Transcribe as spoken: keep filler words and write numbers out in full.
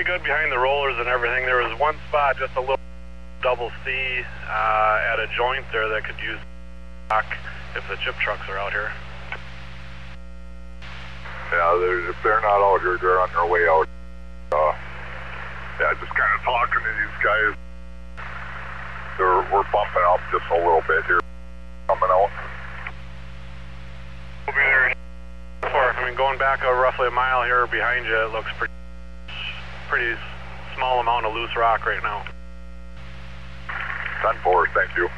good behind the rollers and everything. There was one spot, just a little double C uh, at a joint there that could use rock if the chip trucks are out here. Yeah, they're, if they're not out here, they're on their way out. Uh, yeah, just kind of talking to these guys. They're, we're bumping up just a little bit here, coming out. We'll be there. I mean, going back a, roughly a mile here behind you, it looks pretty, pretty small amount of loose rock right now. ten four, thank you.